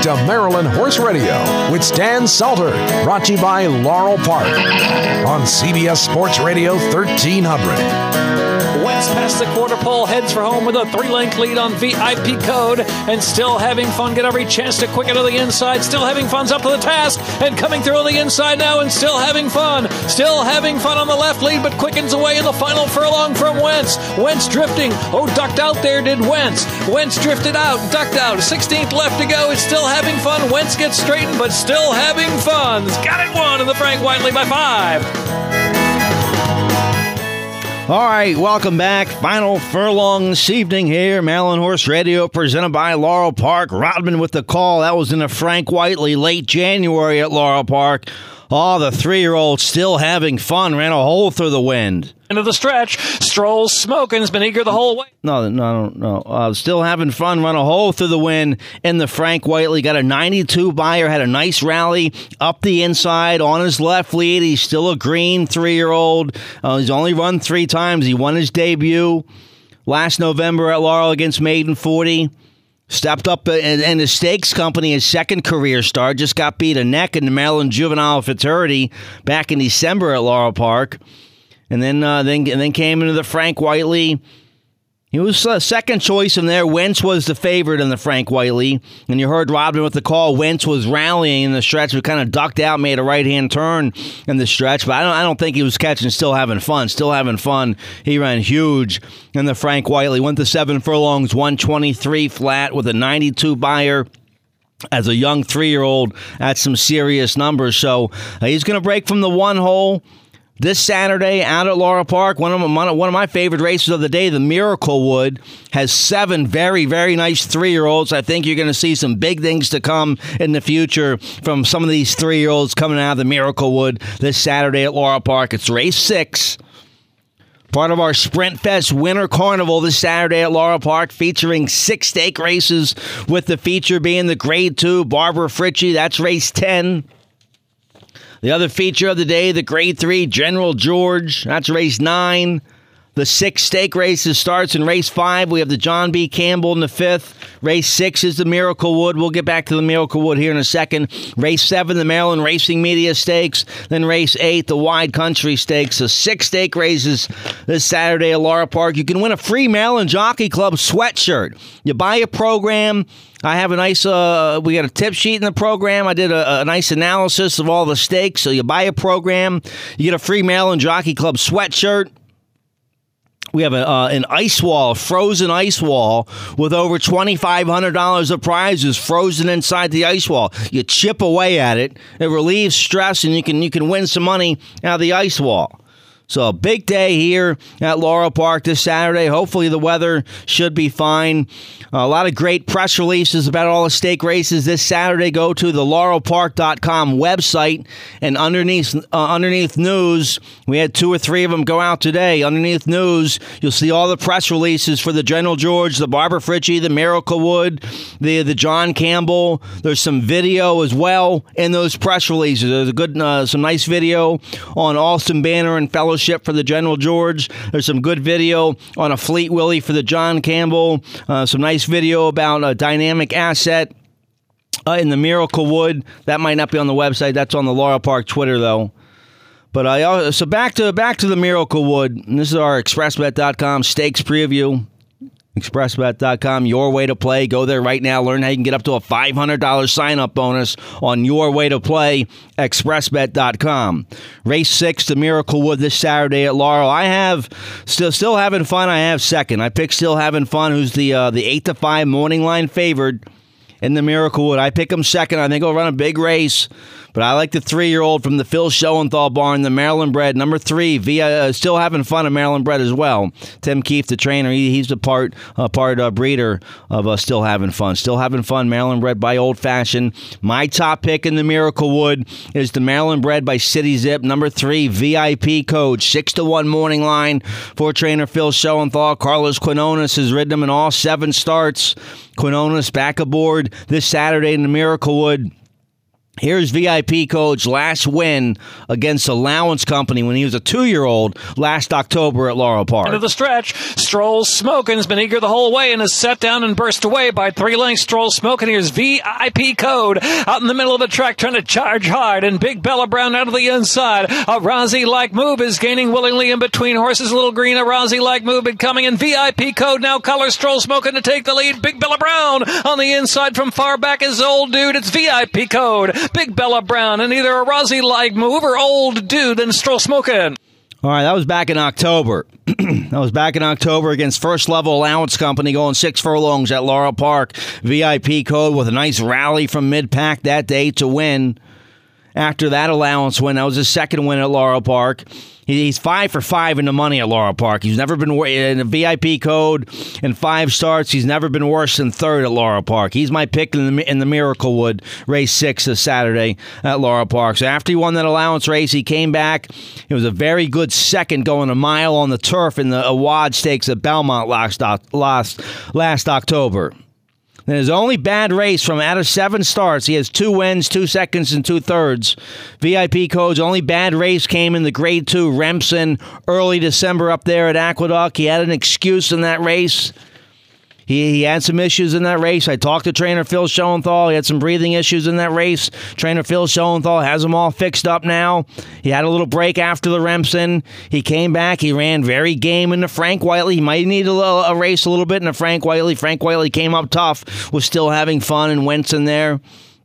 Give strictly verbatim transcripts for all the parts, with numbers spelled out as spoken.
to Maryland Horse Radio with Stan Salter, brought to you by Laurel Park on C B S Sports Radio thirteen hundred. Wentz past the quarter pole, heads for home with a three-length lead on V I P Code, and still having fun. Get every chance to quicken to the inside. Still having fun's up to the task, and coming through on the inside now, and still having fun. Still having fun on the left lead, but quickens away in the final furlong from Wentz. Wentz drifting. Oh, ducked out there did Wentz. Wentz drifted out, ducked out. sixteenth left to go. It's still having fun. Wentz gets straightened, but still having fun. He's got it won in the Frank Whiteley by five. All right, welcome back. Final furlong this evening here. Maryland Horse Radio presented by Laurel Park. Rodman with the call. That was in a Frank Whiteley late January at Laurel Park. Oh, the three-year-old still having fun. Ran a hole through the wind. Into the stretch. Stroll's smoking. Has been eager the whole way. No, no, no. Uh, still having fun. Run a hole through the wind in the Frank Whiteley. Got a ninety-two buyer. Had a nice rally up the inside on his left lead. He's still a green three-year-old. Uh, he's only run three times. He won his debut last November at Laurel against Maiden forty. Stepped up in the stakes company, his second career start. Just got beat a neck in the Maryland Juvenile Futurity back in December at Laurel Park. And then uh, then, and then came into the Frank Whiteley. He was uh, second choice in there. Wentz was the favorite in the Frank Whiteley. And you heard Rodman with the call. Wentz was rallying in the stretch. We kind of ducked out, made a right-hand turn in the stretch. But I don't, I don't think he was catching, still having fun. Still having fun. He ran huge in the Frank Whiteley. Went to seven furlongs, one twenty-three flat with a ninety-two buyer. As a young three-year-old, that's some serious numbers. So uh, he's going to break from the one hole this Saturday out at Laurel Park. One of, my, one of my favorite races of the day, the Miracle Wood, has seven very, very nice three-year-olds. I think you're going to see some big things to come in the future from some of these three-year-olds coming out of the Miracle Wood this Saturday at Laurel Park. It's race six. Part of our Sprint Fest Winter Carnival this Saturday at Laurel Park, featuring six stake races, with the feature being the Grade two Barbara Fritchie. That's race ten. The other feature of the day, the Grade three General George. That's race nine. The six stake races starts in race five. We have the John B. Campbell in the fifth. Race six is the Miracle Wood. We'll get back to the Miracle Wood here in a second. Race seven, the Maryland Racing Media Stakes. Then race eight, the Wide Country Stakes. So six stake races this Saturday at Laurel Park. You can win a free Maryland Jockey Club sweatshirt. You buy a program. I have a nice, uh, we got a tip sheet in the program. I did a, a nice analysis of all the stakes. So you buy a program, you get a free Maryland Jockey Club sweatshirt. We have a, uh, an ice wall, a frozen ice wall with over twenty-five hundred dollars of prizes frozen inside the ice wall. You chip away at it. It relieves stress, and you can you can win some money out of the ice wall. So a big day here at Laurel Park this Saturday. Hopefully the weather should be fine. Uh, a lot of great press releases about all the stake races this Saturday. Go to the laurel park dot com website, and underneath uh, underneath news, we had two or three of them go out today. Underneath news, you'll see all the press releases for the General George, the Barbara Fritchie, the Miracle Wood, the the John Campbell. There's some video as well in those press releases. There's a good, uh, some nice video on Alston Banner and Fellowship for the General George. There's some good video on a Fleet Willie for the John Campbell. Uh, some nice video about a Dynamic Asset uh, in the Miracle Wood. That might not be on the website. That's on the Laurel Park Twitter, though. But I so back to back to the Miracle Wood. And this is our express bet dot com stakes preview. express bet dot com, your way to play. Go there right now. Learn how you can get up to a five hundred dollars sign-up bonus on your way to play, express bet dot com. Race six, the Miracle Wood this Saturday at Laurel. I have, still still having fun, I have second. I picked Still Having Fun, who's the uh, the eight to five morning line favored in the Miracle Wood. I pick him second. I think he'll run a big race. But I like the three-year-old from the Phil Schoenthal barn, the Maryland bred, number three, via uh, Still Having Fun, a Maryland bred as well. Tim Keefe, the trainer, he, he's a part uh, part uh, breeder of uh, Still Having Fun. Still Having Fun, Maryland bred by Old Fashioned. My top pick in the Miracle Wood is the Maryland bred by City Zip, number three, V I P Code, six to one morning line for trainer Phil Schoenthal. Carlos Quinones has ridden him in all seven starts. Quinones back aboard this Saturday in the Miracle Wood. Here's V I P Code's last win against Allowance Company when he was a two-year-old last October at Laurel Park. Into the stretch, Stroll Smokin' has been eager the whole way and is set down and burst away by three lengths. Stroll Smokin'. Here's V I P Code out in the middle of the track trying to charge hard, and Big Bella Brown out of the inside. A Rozzy-like move is gaining willingly in between horses. Little Green, a Rozzy-like move becoming, and V I P Code now colors Stroll Smokin' to take the lead. Big Bella Brown on the inside from far back is Old Dude. It's V I P Code, Big Bella Brown, and either a Rozzy-like move or Old Dude, then Stroll Smokin'. All right, that was back in October. That was back in October against First Level Allowance Company going six furlongs at Laurel Park. V I P Code with a nice rally from mid-pack that day to win. After that allowance win, that was his second win at Laurel Park. He's five for five in the money at Laurel Park. He's never been in a V I P Code in five starts. He's never been worse than third at Laurel Park. He's my pick in the, in the Miraclewood race six this Saturday at Laurel Park. So after he won that allowance race, he came back. It was a very good second going a mile on the turf in the Awad Stakes at Belmont last last last October. And his only bad race from out of seven starts, he has two wins, two seconds, and two thirds. V I P Code's only bad race came in the Grade two Remsen early December up there at Aqueduct. He had an excuse in that race. He, he had some issues in that race. I talked to trainer Phil Schoenthal. He had some breathing issues in that race. Trainer Phil Schoenthal has them all fixed up now. He had a little break after the Remsen. He came back. He ran very game into Frank Whiteley. He might need a, little, a race a little bit into Frank Whiteley. Frank Whiteley came up tough, was still having fun and went in there.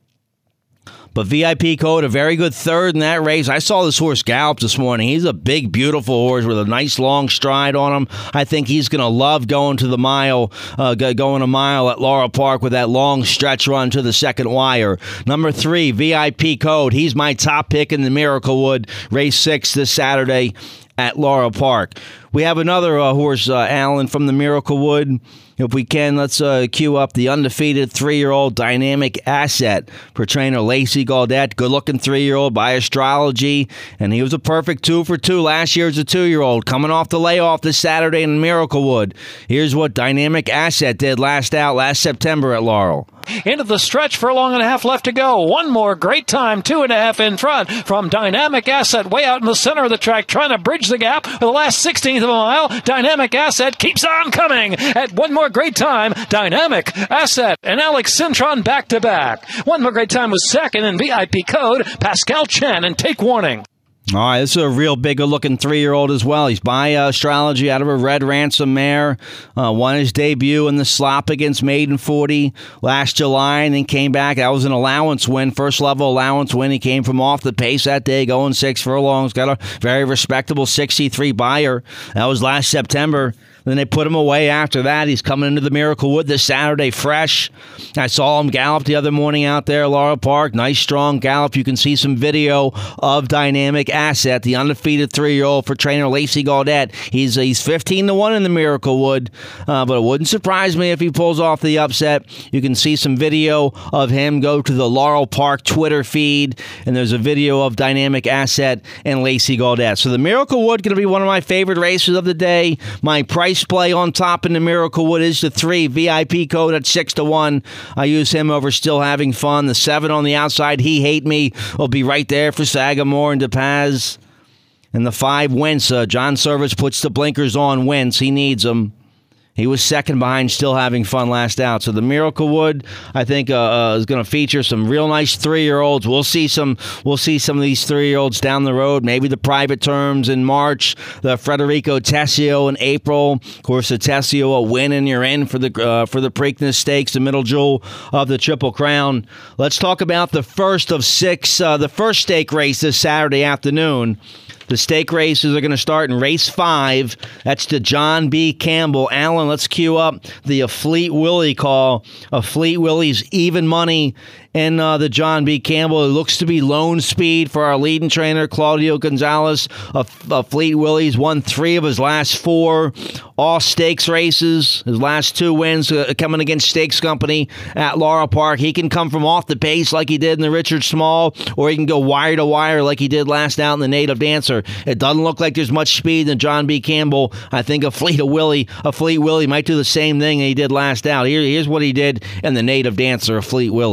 But V I P Code, a very good third in that race. I saw this horse gallop this morning. He's a big, beautiful horse with a nice long stride on him. I think he's going to love going to the mile, uh, going a mile at Laurel Park with that long stretch run to the second wire. Number three, V I P Code. He's my top pick in the Miraclewood race six this Saturday at Laurel Park. We have another uh, horse, uh, Alan, from the Miraclewood. If we can, let's uh, cue up the undefeated three-year-old Dynamic Asset for trainer Lacey Gaudette. Good-looking three-year-old by Astrology, and he was a perfect two for two last year as a two-year-old. Coming off the layoff this Saturday in Miraclewood. Here's what Dynamic Asset did last out last September at Laurel. Into the stretch, furlong and a half left to go. One more great time, two and a half in front from Dynamic Asset, way out in the center of the track, trying to bridge the gap for the last sixteenth of a mile. Dynamic Asset keeps on coming at one more great time. Dynamic Asset and Alex Cintron back to back. One more great time was second, and V I P Code, Pascal Chen, and Take Warning. All right, this is a real big good-looking three-year-old as well. He's by uh, Astrology out of a Red Ransom mare. Uh, won his debut in the slop against Maiden forty last July and then came back. That was an allowance win, first-level allowance win. He came from off the pace that day, going six furlongs. Got a very respectable sixty-three buyer. That was last September. Then they put him away after that. He's coming into the Miraclewood this Saturday fresh. I saw him gallop the other morning out there at Laurel Park. Nice, strong gallop. You can see some video of Dynamic Asset, the undefeated three-year-old for trainer Lacey Gaudette. He's he's fifteen to one in the Miraclewood, uh, but it wouldn't surprise me if he pulls off the upset. You can see some video of him. Go to the Laurel Park Twitter feed, and there's a video of Dynamic Asset and Lacey Gaudette. So the Miraclewood going to be one of my favorite races of the day. My price play on top in the Miraclewood is the three, V I P Code at six to one. I use him over Still Having Fun. The seven on the outside, He Hate Me, will be right there for Sagamore and DePaz. And the five, Wentz. Uh, John Service puts the blinkers on Wentz. He needs them. He was second behind Still Having Fun last out. So the Miraclewood, I think, uh, uh, is going to feature some real nice three-year-olds. We'll see some. We'll see some of these three-year-olds down the road. Maybe the Private Terms in March. The Federico Tessio in April. Of course, the Tessio a win and you're in for the uh, for the Preakness Stakes, the middle jewel of the Triple Crown. Let's talk about the first of six. Uh, the first stake race this Saturday afternoon. The stake races are going to start in race five. That's the John B. Campbell. Alan, let's cue up the Fleet Willie call. A Fleet Willie's even money in uh, the John B. Campbell. It looks to be lone speed for our leading trainer, Claudio Gonzalez. A, a Fleet Willie's won three of his last four all stakes races. His last two wins uh, coming against Stakes Company at Laurel Park. He can come from off the pace like he did in the Richard Small, or he can go wire to wire like he did last out in the Native Dancer. It doesn't look like there's much speed in John B. Campbell. I think a Fleet of Willie, a Fleet Willie might do the same thing he did last out. Here, here's what he did in the Native Dancer, a Fleet Willie. Into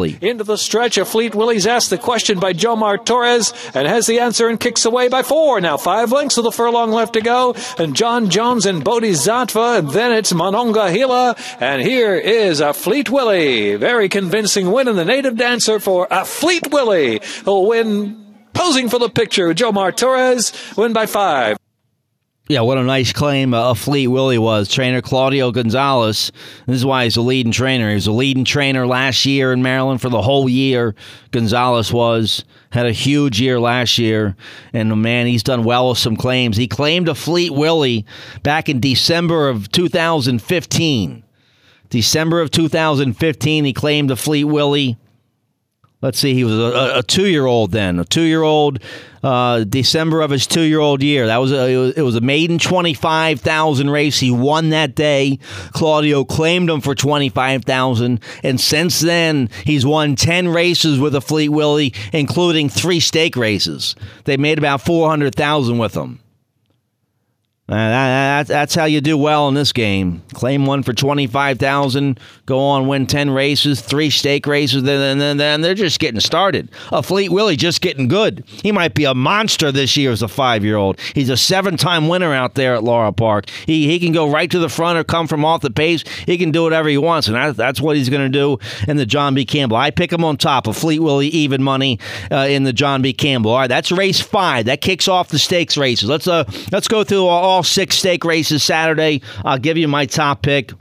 the stretch. A Fleet Willie's asked the question by Jomar Torres and has the answer and kicks away by four. Now five lengths with a furlong left to go. And John Jones and Bodhisattva. And then it's Monongahela. And here is a Fleet Willie. Very convincing win in the native dancer for a Fleet Willie. He'll win posing for the picture. Jomar Torres win by five. Yeah, what a nice claim uh, a Fleet Willie was. Trainer Claudio Gonzalez. This is why he's a leading trainer. He was a leading trainer last year in Maryland for the whole year. Gonzalez was. Had a huge year last year. And, man, he's done well with some claims. He claimed a Fleet Willie back in December of two thousand fifteen. December of two thousand fifteen, he claimed a Fleet Willie. Let's see, he was a, a two-year-old then, a two-year-old, uh, December of his two-year-old year. That was a, it was, it was a maiden twenty-five thousand race. He won that day. Claudio claimed him for twenty-five thousand, and since then he's won ten races with a Fleet Willie, including three stake races. They made about four hundred thousand with him. Uh, that, that, that's how you do well in this game. Claim one for twenty-five thousand dollars, go on, win ten races, three stake races, then, then, then they're just getting started. A Fleet Willie just getting good. He might be a monster this year as a five-year-old. He's a seven-time winner out there at Laurel Park. He he can go right to the front or come from off the pace. He can do whatever he wants, and that, that's what he's going to do in the John B. Campbell. I pick him on top of Fleet Willie even money uh, in the John B. Campbell. All right, that's race five. That kicks off the stakes races. Let's uh let's go through all six stake races Saturday. I'll give you my top pick.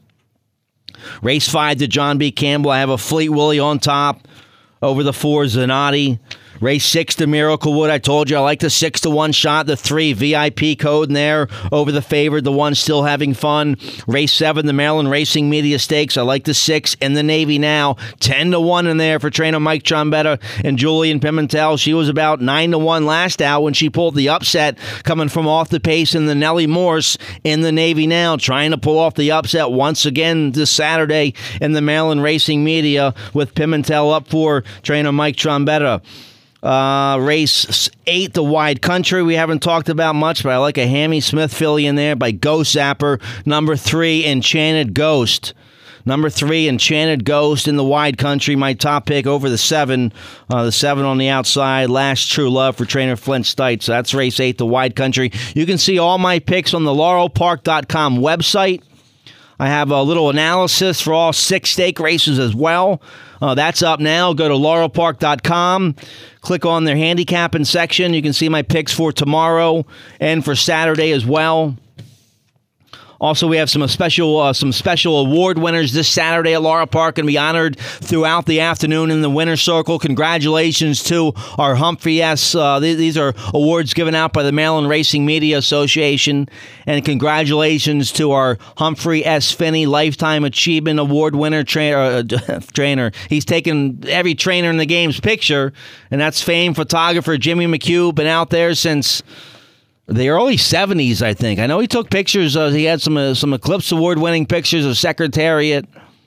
Race five to John B. Campbell. I have a Fleet Willie on top over the four Zanotti. Race six to Miraclewood. I told you I like the six to one shot. The three V I P code in there over the favorite. The one still having fun. Race seven, the Maryland Racing Media Stakes. I like the six in the Navy now. ten to one in there for trainer Mike Trombetta and Julian Pimentel. She was about nine to one last out when she pulled the upset coming from off the pace in the Nellie Morse in the Navy now. Trying to pull off the upset once again this Saturday in the Maryland Racing Media with Pimentel up for trainer Mike Trombetta. Uh, race eight, the Wide Country. We haven't talked about much, but I like a Hammy Smith filly in there by Ghost Zapper. Number three, Enchanted Ghost. Number three, Enchanted Ghost in the Wide Country. My top pick over the seven. Uh, the seven on the outside. Last True Love for trainer Flint Stites. So that's race eight, the Wide Country. You can see all my picks on the laurel park dot com website. I have a little analysis for all six stake races as well. Uh, that's up now. Go to laurel park dot com. Click on their handicapping section. You can see my picks for tomorrow and for Saturday as well. Also, we have some special uh, some special award winners this Saturday at Laurel Park, and be honored throughout the afternoon in the winner's circle. Congratulations to our Humphrey S. Uh, th- these are awards given out by the Maryland Racing Media Association, and congratulations to our Humphrey S. Finney Lifetime Achievement Award winner tra- uh, trainer. He's taken every trainer in the game's picture, and that's famed photographer Jimmy McHugh. Been out there since the early seventies, I think. I know he took pictures. Uh, he had some uh, some Eclipse Award-winning pictures of Secretariat.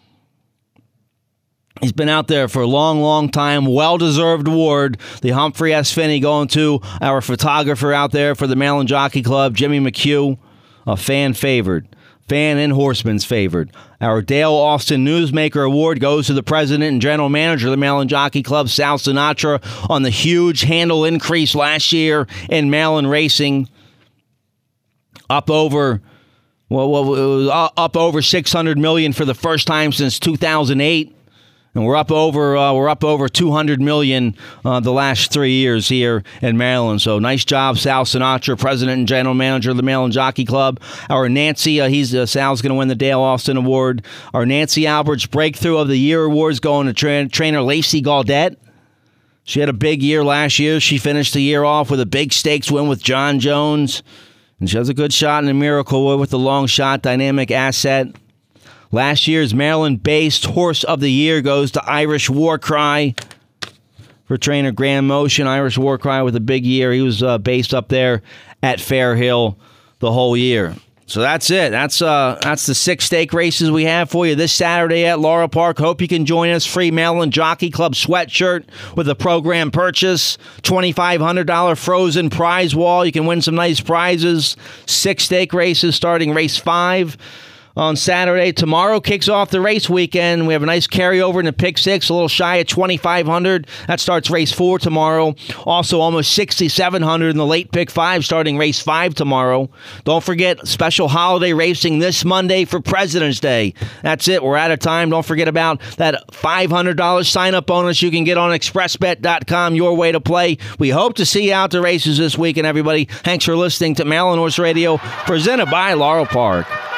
He's been out there for a long, long time. Well-deserved award. The Humphrey S. Finney going to our photographer out there for the Maryland Jockey Club, Jimmy McHugh, a fan favored. Fan and horseman's favored. Our Dale Austin Newsmaker Award goes to the president and general manager of the Maryland Jockey Club, Sal Sinatra, on the huge handle increase last year in Maryland racing. Up over, well, well it was up over six hundred million dollars for the first time since two thousand eight. And we're up over uh, we're up over two hundred million dollars uh, the last three years here in Maryland. So nice job, Sal Sinatra, president and general manager of the Maryland Jockey Club. Our Nancy, uh, he's uh, Sal's going to win the Dale Austin Award. Our Nancy Alberts Breakthrough of the Year awards going to tra- trainer Lacey Gaudette. She had a big year last year. She finished the year off with a big stakes win with John Jones, and she has a good shot in the Miracle with the long shot dynamic asset. Last year's Maryland-based Horse of the Year goes to Irish War Cry for trainer Graham Motion. Irish War Cry with a big year. He was uh, based up there at Fair Hill the whole year. So that's it. That's uh, that's the six stake races we have for you this Saturday at Laurel Park. Hope you can join us. Free Maryland Jockey Club sweatshirt with a program purchase. twenty-five hundred dollars frozen prize wall. You can win some nice prizes. Six stake races starting race five. on Saturday. Tomorrow kicks off the race weekend. We have a nice carryover in the Pick Six, a little shy at twenty-five hundred. That starts race four tomorrow. Also almost sixty-seven hundred in the late Pick Five, starting race five tomorrow. Don't forget special holiday racing this Monday for President's Day. That's it. We're out of time. Don't forget about that five hundred dollars sign-up bonus you can get on express bet dot com, your way to play. We hope to see you out the races this weekend, everybody. Thanks for listening to Maryland Horse Radio, presented by Laurel Park.